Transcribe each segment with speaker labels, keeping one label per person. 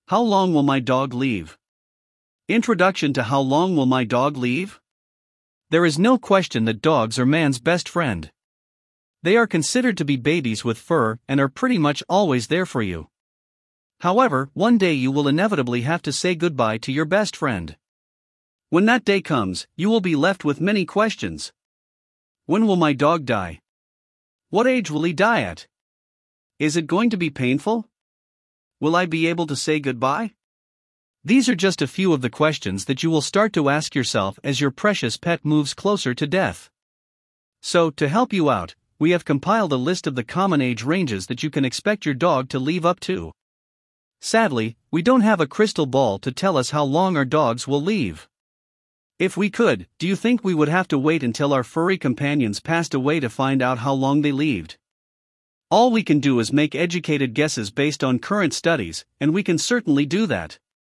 Speaker 1: How long will my dog leave? Introduction to How Long Will My Dog Leave? There is no question that dogs are man's best friend. They are considered to be babies with fur and are pretty much always there for you. However, one day you will inevitably have to say goodbye to your best friend. When that day comes, you will be left with many questions. When will my dog die? What age will he die at? Is it going to be painful? Will I be able to say goodbye? These are just a few of the questions that you will start to ask yourself as your precious pet moves closer to death. So, to help you out, we have compiled a list of the common age ranges that you can expect your dog to live up to. Sadly, we don't have a crystal ball to tell us how long our dogs will live. If we could, do you think we would have to wait until our furry companions passed away to find out how long they lived? All we can do is make educated guesses based on current studies, and we can certainly do that.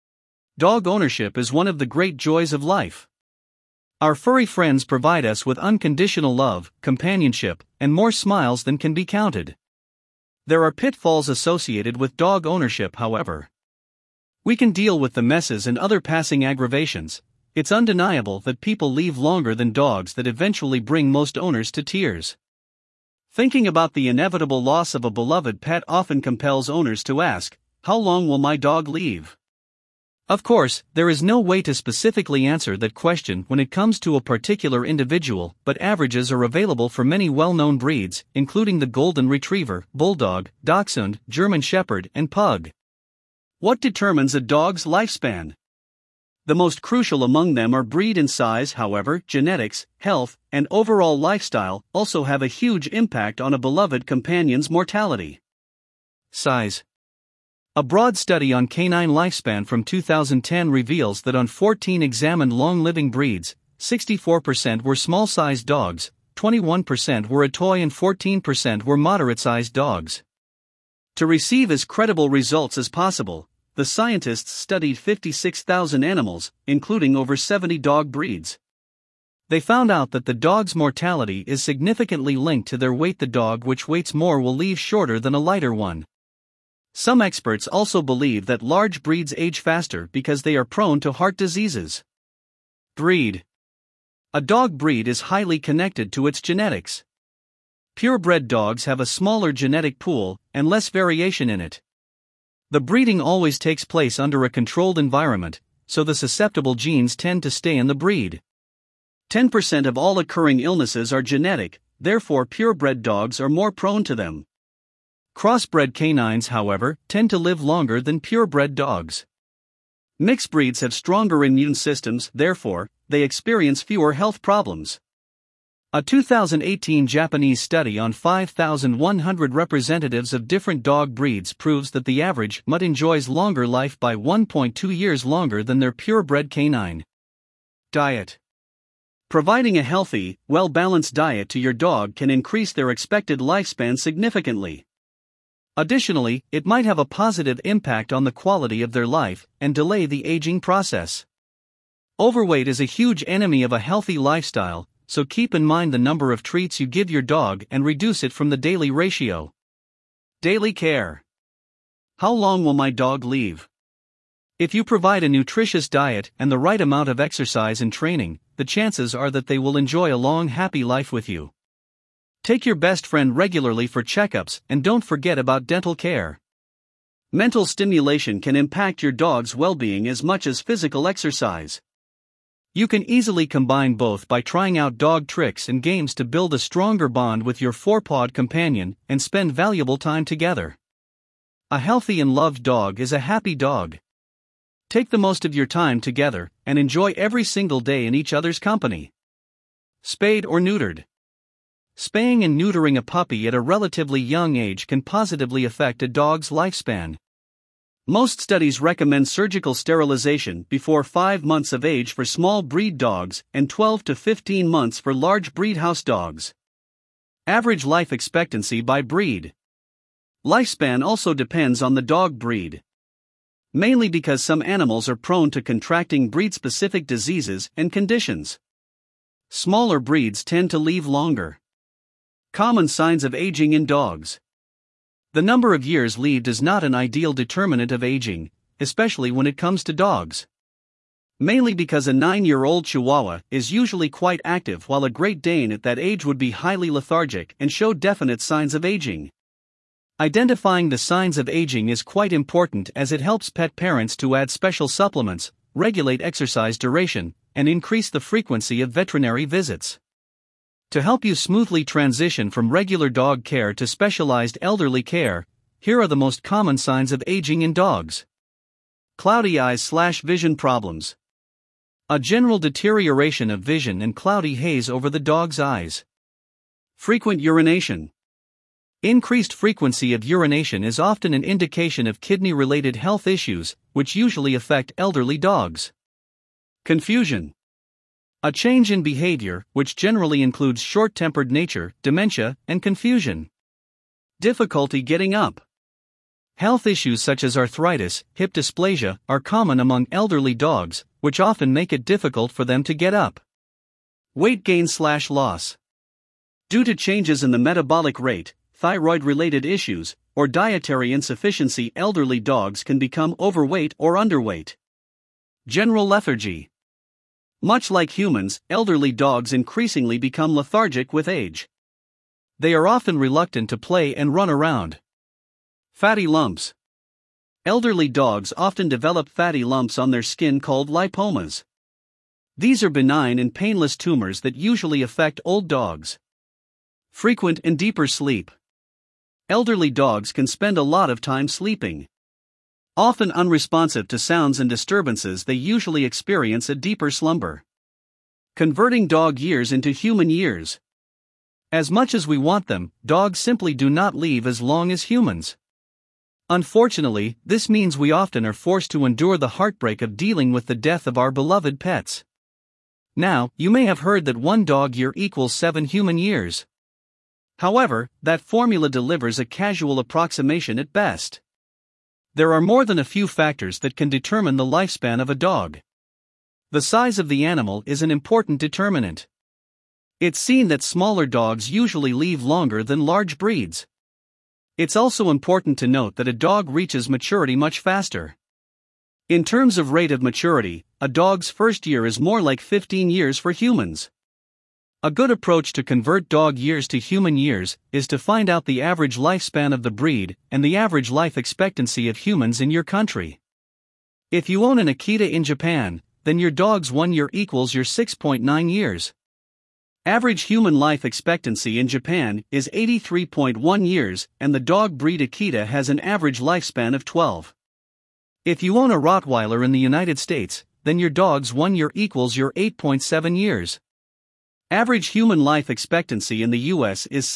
Speaker 1: Dog ownership is one of the great joys of life. Our furry friends provide us with unconditional love, companionship, and more smiles than can be counted. There are pitfalls associated with dog ownership, however. We can deal with the messes and other passing aggravations. It's undeniable that people live longer than dogs that eventually bring most owners to tears. Thinking about the inevitable loss of a beloved pet often compels owners to ask, how long will my dog live? Of course, there is no way to specifically answer that question when it comes to a particular individual, but averages are available for many well-known breeds, including the Golden Retriever, Bulldog, Dachshund, German Shepherd, and Pug. What determines a dog's lifespan? The most crucial among them are breed and size. However, genetics, health, and overall lifestyle also have a huge impact on a beloved companion's mortality. Size. A broad study on canine lifespan from 2010 reveals that on 14 examined long-living breeds, 64% were small-sized dogs, 21% were a toy and 14% were moderate-sized dogs. To receive as credible results as possible, the scientists studied 56,000 animals, including over 70 dog breeds. They found out that the dog's mortality is significantly linked to their weight. The dog which weighs more will live shorter than a lighter one. Some experts also believe that large breeds age faster because they are prone to heart diseases. Breed. A dog breed is highly connected to its genetics. Purebred dogs have a smaller genetic pool and less variation in it. The breeding always takes place under a controlled environment, so the susceptible genes tend to stay in the breed. 10% of all occurring illnesses are genetic, therefore purebred dogs are more prone to them. Crossbred canines, however, tend to live longer than purebred dogs. Mixed breeds have stronger immune systems, therefore, they experience fewer health problems. A 2018 Japanese study on 5,100 representatives of different dog breeds proves that the average mutt enjoys longer life by 1.2 years longer than their purebred canine. Diet. Providing a healthy, well-balanced diet to your dog can increase their expected lifespan significantly. Additionally, it might have a positive impact on the quality of their life and delay the aging process. Overweight is a huge enemy of a healthy lifestyle, so keep in mind the number of treats you give your dog and reduce it from the daily ratio. Daily care. How long will my dog live? If you provide a nutritious diet and the right amount of exercise and training, the chances are that they will enjoy a long, happy life with you. Take your best friend regularly for checkups and don't forget about dental care. Mental stimulation can impact your dog's well-being as much as physical exercise. You can easily combine both by trying out dog tricks and games to build a stronger bond with your four-pawed companion and spend valuable time together. A healthy and loved dog is a happy dog. Take the most of your time together and enjoy every single day in each other's company. Spayed or neutered. Spaying and neutering a puppy at a relatively young age can positively affect a dog's lifespan. Most studies recommend surgical sterilization before 5 months of age for small breed dogs and 12 to 15 months for large breed house dogs. Average life expectancy by breed. Lifespan also depends on the dog breed. Mainly because some animals are prone to contracting breed-specific diseases and conditions. Smaller breeds tend to live longer. Common signs of aging in dogs. The number of years lived is not an ideal determinant of aging, especially when it comes to dogs. Mainly because a 9-year-old Chihuahua is usually quite active while a Great Dane at that age would be highly lethargic and show definite signs of aging. Identifying the signs of aging is quite important as it helps pet parents to add special supplements, regulate exercise duration, and increase the frequency of veterinary visits. To help you smoothly transition from regular dog care to specialized elderly care, here are the most common signs of aging in dogs. Cloudy eyes/vision problems. A general deterioration of vision and cloudy haze over the dog's eyes. Frequent urination. Increased frequency of urination is often an indication of kidney-related health issues, which usually affect elderly dogs. Confusion. A change in behavior, which generally includes short-tempered nature, dementia, and confusion. Difficulty getting up. Health issues such as arthritis, hip dysplasia, are common among elderly dogs, which often make it difficult for them to get up. Weight gain/loss. Due to changes in the metabolic rate, thyroid-related issues, or dietary insufficiency, elderly dogs can become overweight or underweight. General lethargy. Much like humans, elderly dogs increasingly become lethargic with age. They are often reluctant to play and run around. Fatty lumps. Elderly dogs often develop fatty lumps on their skin called lipomas. These are benign and painless tumors that usually affect old dogs. Frequent and deeper sleep. Elderly dogs can spend a lot of time sleeping. Often unresponsive to sounds and disturbances, they usually experience a deeper slumber. Converting dog years into human years. As much as we want them, dogs simply do not live as long as humans. Unfortunately, this means we often are forced to endure the heartbreak of dealing with the death of our beloved pets. Now, you may have heard that 1 dog year equals 7 human years. However, that formula delivers a casual approximation at best. There are more than a few factors that can determine the lifespan of a dog. The size of the animal is an important determinant. It's seen that smaller dogs usually live longer than large breeds. It's also important to note that a dog reaches maturity much faster. In terms of rate of maturity, a dog's first year is more like 15 years for humans. A good approach to convert dog years to human years is to find out the average lifespan of the breed and the average life expectancy of humans in your country. If you own an Akita in Japan, then your dog's 1 year equals your 6.9 years. Average human life expectancy in Japan is 83.1 years, and the dog breed Akita has an average lifespan of 12. If you own a Rottweiler in the United States, then your dog's 1 year equals your 8.7 years. Average human life expectancy in the US is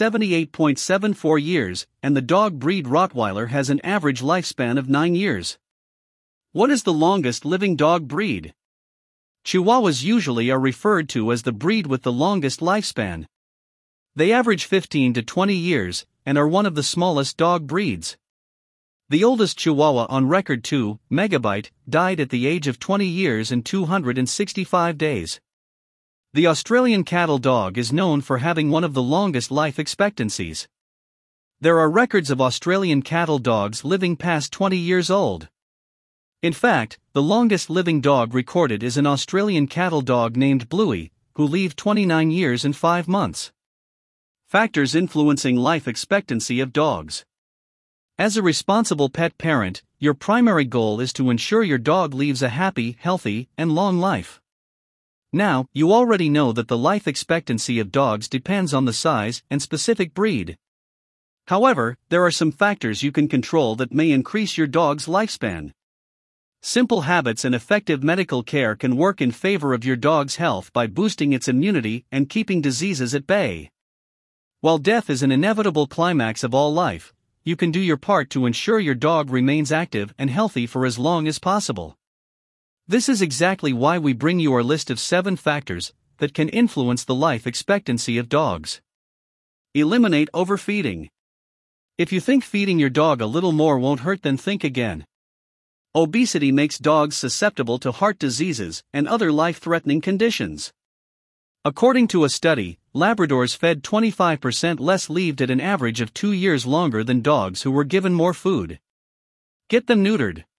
Speaker 1: 78.74 years, and the dog breed Rottweiler has an average lifespan of 9 years. What is the longest living dog breed? Chihuahuas usually are referred to as the breed with the longest lifespan. They average 15 to 20 years, and are one of the smallest dog breeds. The oldest Chihuahua on record, 2 Megabyte, died at the age of 20 years and 265 days. The Australian cattle dog is known for having one of the longest life expectancies. There are records of Australian cattle dogs living past 20 years old. In fact, the longest living dog recorded is an Australian cattle dog named Bluey, who lived 29 years and 5 months. Factors influencing life expectancy of dogs. As a responsible pet parent, your primary goal is to ensure your dog lives a happy, healthy, and long life. Now, you already know that the life expectancy of dogs depends on the size and specific breed. However, there are some factors you can control that may increase your dog's lifespan. Simple habits and effective medical care can work in favor of your dog's health by boosting its immunity and keeping diseases at bay. While death is an inevitable climax of all life, you can do your part to ensure your dog remains active and healthy for as long as possible. This is exactly why we bring you our list of 7 factors that can influence the life expectancy of dogs. Eliminate overfeeding. If you think feeding your dog a little more won't hurt, then think again. Obesity makes dogs susceptible to heart diseases and other life-threatening conditions. According to a study, Labradors fed 25% less lived at an average of 2 years longer than dogs who were given more food. Get them neutered.